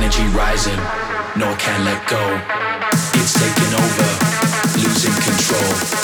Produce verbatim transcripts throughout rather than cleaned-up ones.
energy rising, no I can't let go. It's taking over, losing control.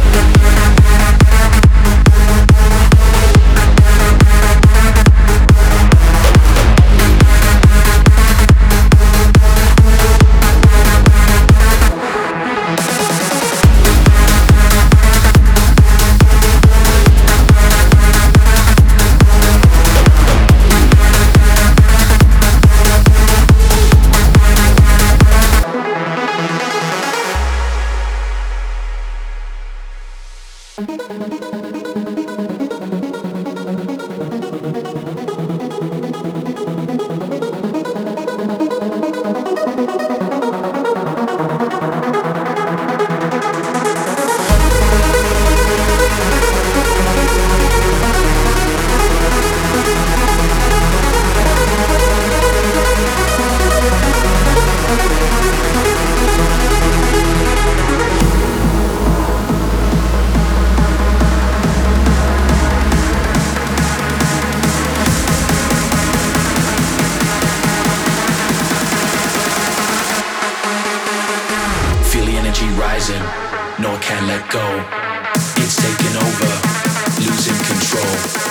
Rising, no I can't let go. It's taking over, losing control.